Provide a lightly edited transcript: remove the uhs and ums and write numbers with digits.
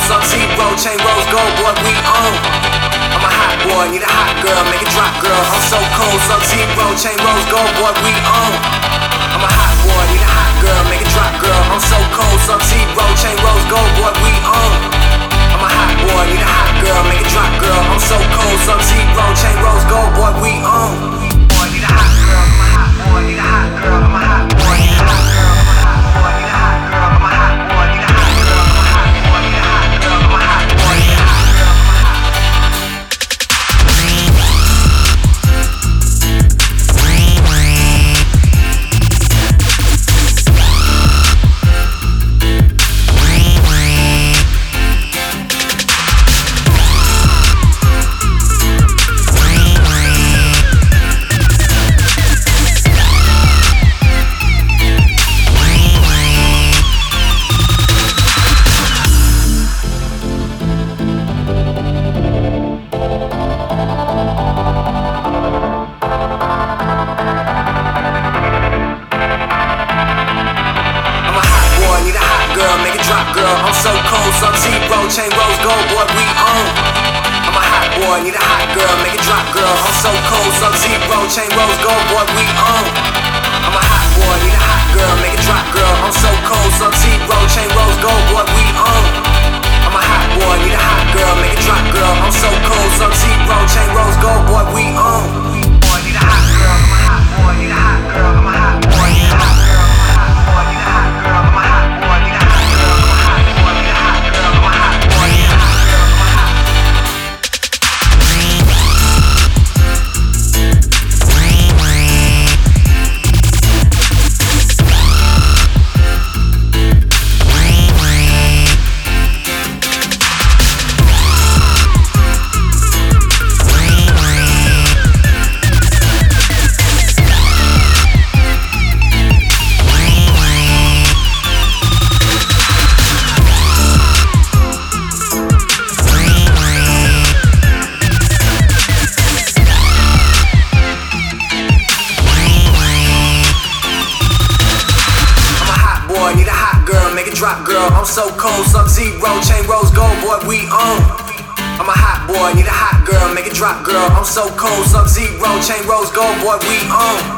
Sub-Zero, chain rose gold, boy, we on. I'm a hot boy, need a hot girl, make it drop, girl. I'm so cold, Sub-Zero, chain rose gold, boy, we on. I'm a hot boy, need a hot girl, make it drop, girl. I'm so cold, Sub-Zero, chain rose gold, boy, we on. I'm a hot boy, need a hot girl, make it drop, girl. I'm so cold, Sub-Zero, chain rose gold, boy, we on. Boy, need a hot girl, I'm a hot boy, need a hot girl, I'm a hot boy, need a hot girl, I'm a hot boy, need a hot girl, I'm a hot boy, need a hot girl, I'm a hot boy, need a hot girl, I'm a hot boy, need a hot girl, I'm a hot boy. I'm so cold, Sub-Zero, chain rose gold, boy, we on. I'm a hot boy, need a hot girl, make it drop, girl. I'm so cold, Sub-Zero, chain rose gold, boy, we on. I'm a hot boy, need a hot girl, make it drop, girl. I'm so cold, Sub-Zero, chain rose gold, boy, we on. I'm a hot boy, need a hot girl, make it drop, girl. I'm so cold, Sub-Zero, chain rose gold, boy, we on. Boy, need a hot girl, I'm a hot boy, need a hot girl, I'm a hot boy, need a hot girl, I'm a hot boy, need a hot girl, I'm a hot boy, need a hot girl, I'm a hot boy, need a hot girl, I'm a hot boy, need a hot girl, I'm a hot. Need a hot girl, make it drop, girl. I'm so cold, Sub-Zero, chain rose gold, boy, we on. I'm a hot boy, need a hot girl, make it drop, girl. I'm so cold, Sub-Zero, chain rose gold, boy, we on.